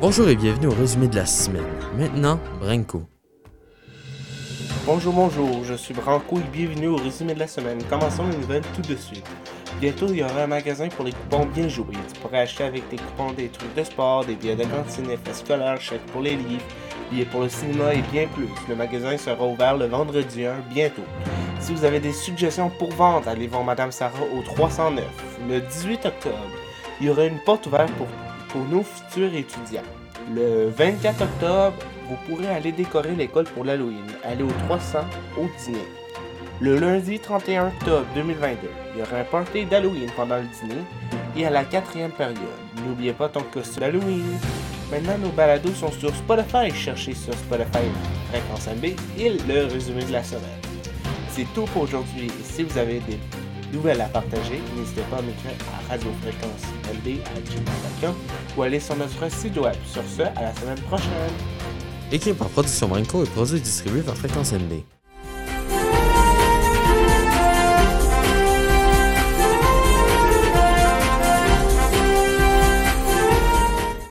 Bonjour et bienvenue au résumé de la semaine. Maintenant, Branco. Bonjour, je suis Branco et bienvenue au résumé de la semaine. Commençons les nouvelles tout de suite. Bientôt, il y aura un magasin pour les coupons bien joués. Tu pourrais acheter avec tes coupons des trucs de sport, des billets de cantine, effets scolaires, chèques pour les livres, billets pour le cinéma et bien plus. Le magasin sera ouvert le vendredi 1 bientôt. Si vous avez des suggestions pour vente, allez voir Madame Sarah au 309. Le 18 octobre, il y aura une porte ouverte pour nos futurs étudiants. Le 24 octobre, vous pourrez aller décorer l'école pour l'Halloween. Allez au 300 au dîner. Le lundi 31 octobre 2022, il y aura un party d'Halloween pendant le dîner et à la 4e période. N'oubliez pas ton costume d'Halloween. Maintenant, nos balados sont sur Spotify. Cherchez sur Spotify Fréquence MB et le résumé de la semaine. C'est tout pour aujourd'hui. Et si vous avez des nouvelles à partager, n'hésitez pas à m'écrire à radiofréquence.lb@gmail.com ou aller sur notre site web. Sur ce, à la semaine prochaine. Écrit par Production Branco et produit et distribué par Fréquence MD.